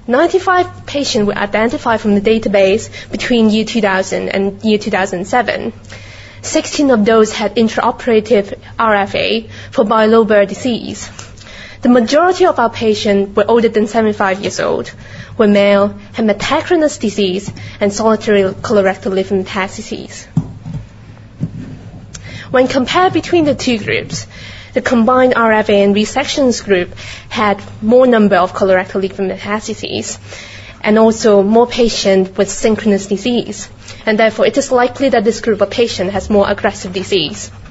95 patients were identified from the database between year 2000 and year 2007. 16 of those had intraoperative RFA for bilobal disease. The majority of our patients were older than 75 years old, were male, had metachronous disease, and solitary colorectal lymph metastases. When compared between the two groups, the combined RFA and resections group had more number of colorectal lymph metastases and also more patients with synchronous disease. And therefore, it is likely that this group of patients has more aggressive disease.